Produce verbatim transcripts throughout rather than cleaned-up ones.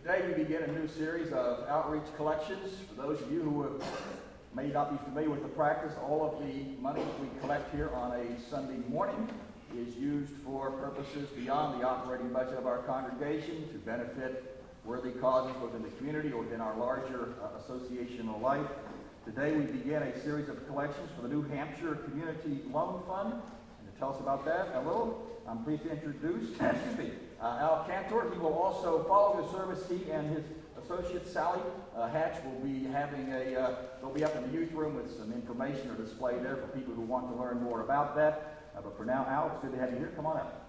Today we begin a new series of outreach collections. For those of you who have, may not be familiar with the practice, all of the money we collect here on a Sunday morning is used for purposes beyond the operating budget of our congregation to benefit worthy causes within the community or within our larger uh, associational life. Today we begin a series of collections for the New Hampshire Community Loan Fund. And to tell us about that a little, I'm pleased to introduce, excuse me, uh, Al Cantor. He will also follow the service. He and his associate Sally uh, Hatch will be having a, uh, they'll be up in the youth room with some information or display there for people who want to learn more about that. Uh, but for now, Al, it's good to have you here. Come on up.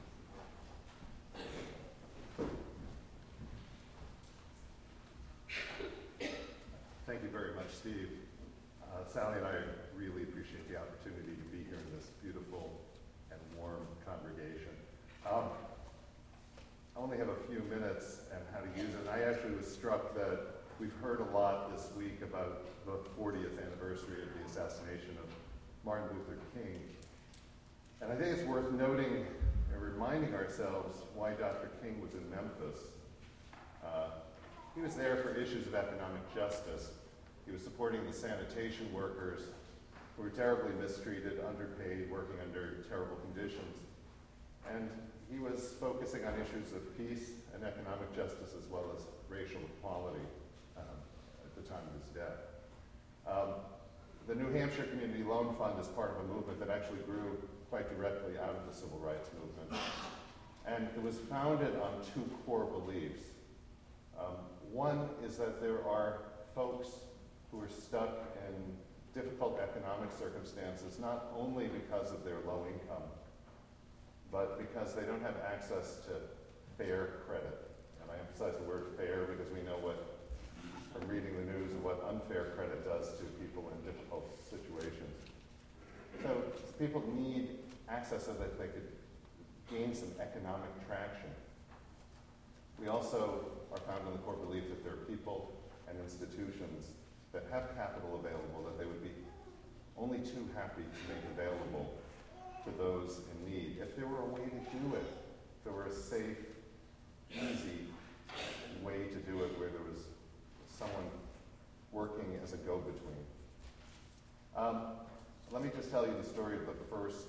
Thank you very much, Steve. Uh, Sally and I really appreciate the opportunity to be here in this beautiful and warm congregation. Um, I only have a few minutes and how to use it. And I actually was struck that we've heard a lot this week about the fortieth anniversary of the assassination of Martin Luther King. And I think it's worth noting and reminding ourselves why Doctor King was in Memphis. Uh, he was there for issues of economic justice. He was supporting the sanitation workers who were terribly mistreated, underpaid, working under terrible conditions. And he was focusing on issues of peace and economic justice as well as racial equality um, at the time of his death. Um, the New Hampshire Community Loan Fund is part of a movement that actually grew quite directly out of the civil rights movement. And it was founded on two core beliefs. Um, one is that there are folks who are stuck in difficult economic circumstances, not only because of their low income, but because they don't have access to fair credit. And I emphasize the word fair because we know what, from reading the news, what unfair credit does to people in difficult situations. So people need access so that they could gain some economic traction. We also are found in the core belief that there are people and institutions that have capital available that they would be only too happy to make available to those in need. If there were a way to do it, if there were a safe, easy way to do it where there was someone working as a go-between. Um, let me just tell you the story of the first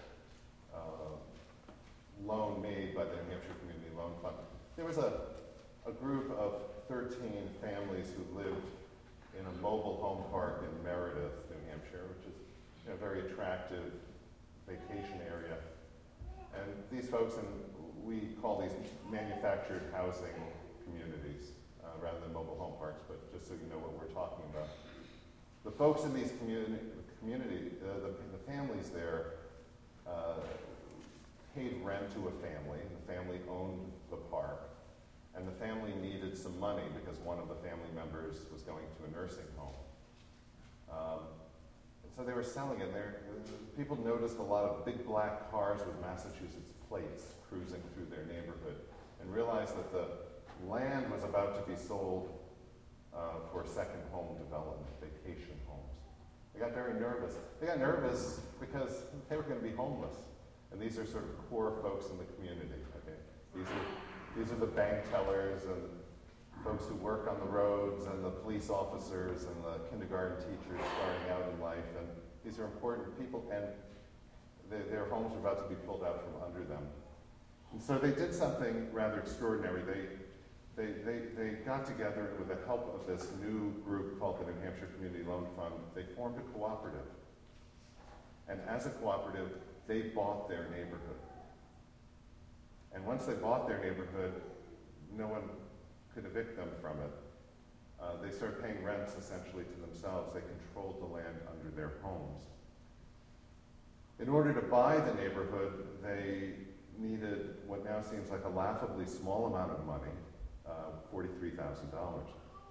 uh, loan made by the New Hampshire Community Loan Fund. There was a, a group of thirteen families who lived in a mobile home park in Meredith, New Hampshire, which is you know, a very attractive vacation area. And these folks, and we call these manufactured housing communities uh, rather than mobile home parks, but just so you know what we're talking about. The folks in these communi- community, uh, the, the families there uh, paid rent to a family. The family owned the park. And the family needed some money because one of the family members was going to a nursing home. Um, and so they were selling it. There, people noticed a lot of big black cars with Massachusetts plates cruising through their neighborhood and realized that the land was about to be sold uh, for second home development, vacation homes. They got very nervous. They got nervous because they were going to be homeless. And these are sort of core folks in the community. Okay? These are These are the bank tellers and folks who work on the roads and the police officers and the kindergarten teachers starting out in life. And these are important people, and they, their homes are about to be pulled out from under them. And so they did something rather extraordinary. They, they, they, they got together with the help of this new group called the New Hampshire Community Loan Fund. They formed a cooperative. And as a cooperative, they bought their neighborhood. And once they bought their neighborhood, no one could evict them from it. Uh, they started paying rents essentially to themselves. They controlled the land under their homes. In order to buy the neighborhood, they needed what now seems like a laughably small amount of money, uh, forty-three thousand dollars.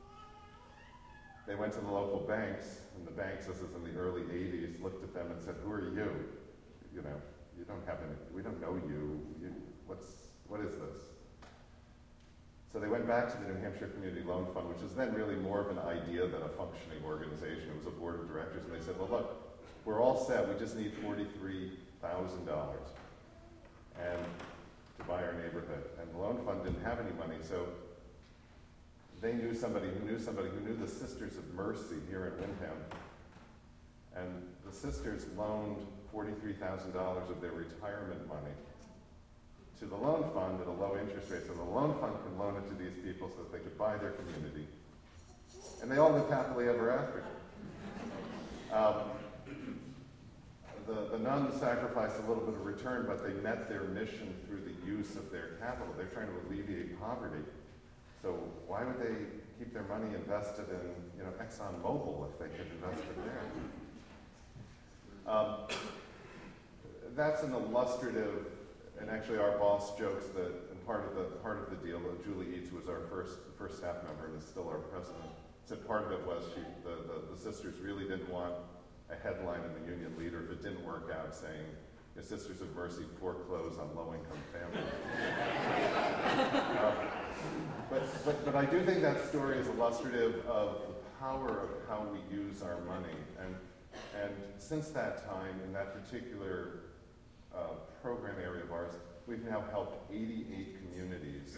They went to the local banks, and the banks, this is in the early eighties, looked at them and said, "Who are you? You know, you don't have any, we don't know you. you What's, what is this?" So they went back to the New Hampshire Community Loan Fund, which is then really more of an idea than a functioning organization. It was a board of directors, and they said, "Well, look, we're all set. We just need forty-three thousand dollars and to buy our neighborhood." And the loan fund didn't have any money, so they knew somebody who knew somebody who knew the Sisters of Mercy here in Windham. And the sisters loaned forty-three thousand dollars of their retirement money to the loan fund at a low interest rate. So the loan fund can loan it to these people so that they could buy their community. And they all lived happily ever after. Um, the, the nuns sacrificed a little bit of return, but they met their mission through the use of their capital. They're trying to alleviate poverty. So why would they keep their money invested in, you know, ExxonMobil if they could invest it there? Um, that's an illustrative, and actually our boss jokes that, and part of the part of the deal, that Julie Eads was our first first staff member and is still our president, said part of it was she, the, the, the sisters really didn't want a headline in the Union Leader if it didn't work out saying, the Sisters of Mercy foreclose on low-income families. um, but, but, but I do think that story is illustrative of the power of how we use our money. And And since that time, in that particular uh, program area of ours, we've now helped eighty-eight communities,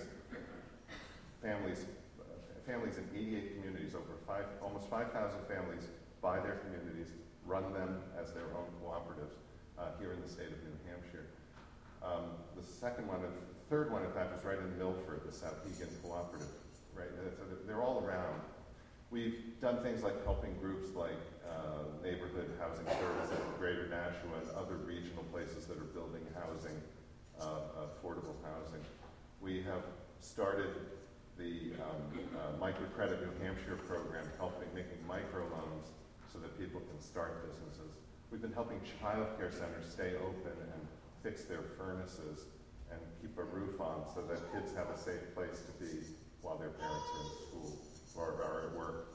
families, uh, families in eighty-eight communities, over five, almost five thousand families buy their communities, run them as their own cooperatives uh, here in the state of New Hampshire. Um, the second one, the third one, in fact, is right in Milford, the Souhegan Cooperative, right? So they're all around. We've done things like helping groups like uh, Neighborhood Housing Services in Greater Nashua and other regional places that are building housing, uh, affordable housing. We have started the um, uh, Microcredit New Hampshire program, helping making microloans so that people can start businesses. We've been helping child care centers stay open and fix their furnaces and keep a roof on so that kids have a safe place to be while their parents are in school or are at work.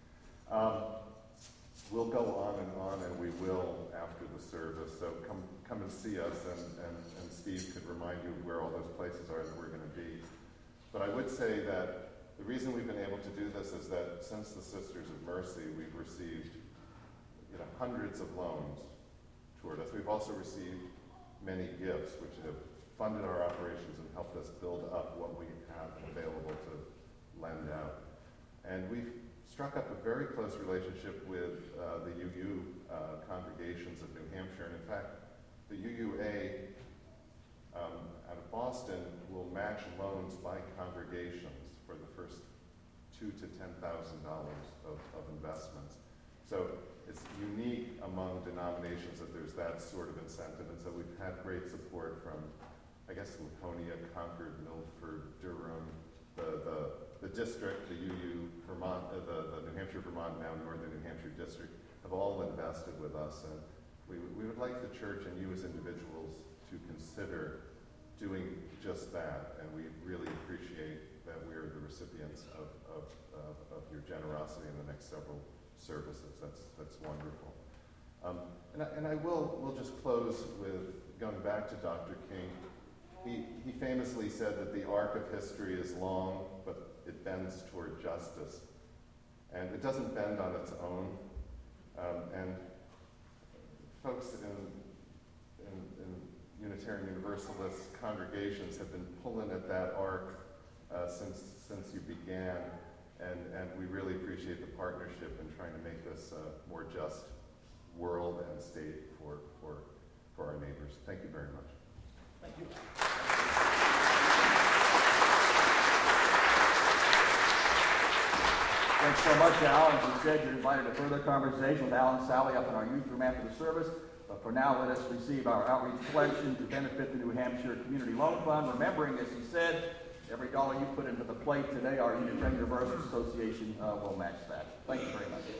Um, we'll go on and on, and we will after the service. So come come and see us, and, and, and Steve could remind you where all those places are that we're going to be. But I would say that the reason we've been able to do this is that since the Sisters of Mercy, we've received you know, hundreds of loans toward us. We've also received many gifts, which have funded our operations and helped us build up what we have available to lend out. And we've struck up a very close relationship with uh, the U U uh, congregations of New Hampshire. And in fact, the U U A um, out of Boston will match loans by congregations for the first two to ten thousand dollars of, of investments. So it's unique among denominations that there's that sort of incentive. And so we've had great support from, I guess, Laconia, Concord, Milford, Durham, the the The district, the U U, Vermont, uh, the, the New Hampshire, Vermont, now Northern New Hampshire district, have all invested with us. And we, we would like the church and you as individuals to consider doing just that. And we really appreciate that we're the recipients of, of, of, of your generosity in the next several services. That's, that's wonderful. Um, and, I, and I will we'll just close with going back to Doctor King. He, he famously said that the arc of history is long, but it bends toward justice. And it doesn't bend on its own. Um, and folks in, in, in Unitarian Universalist congregations have been pulling at that arc uh, since, since you began. And, and we really appreciate the partnership in trying to make this a more just world and state for, for, for our neighbors. Thank you very much. Thank you. Thanks so much, Al. As you said, you're invited to further conversation with Al and Sally up in our youth room after the service. But for now, let us receive our outreach collection to benefit the New Hampshire Community Loan Fund. Remembering, as he said, every dollar you put into the plate today, our Unitarian Universalist Association uh, will match that. Thank you very much.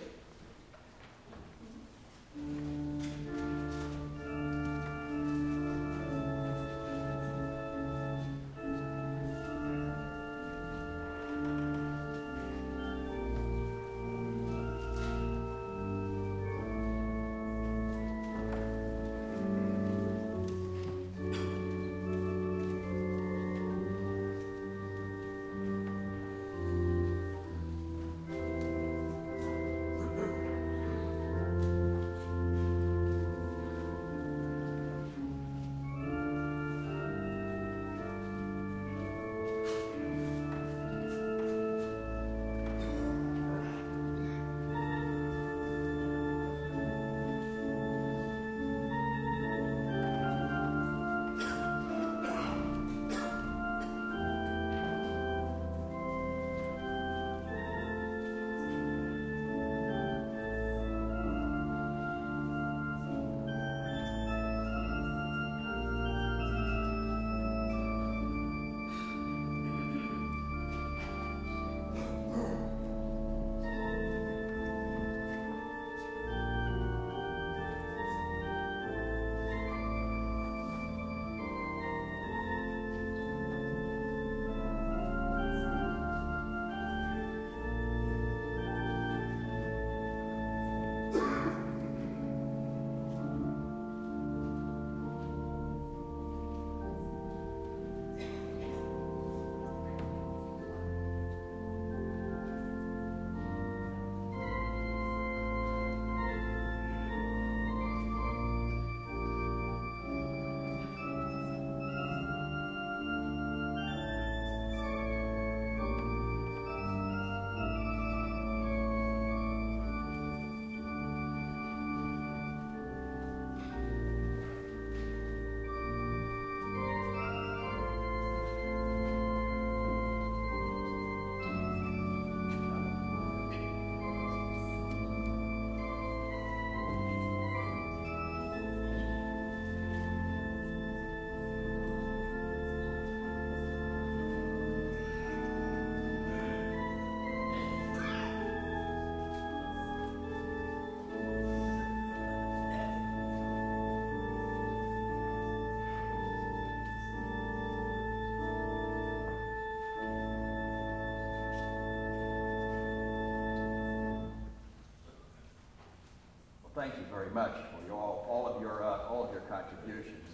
thank you very much for your, all, all of your, uh, all of your contributions.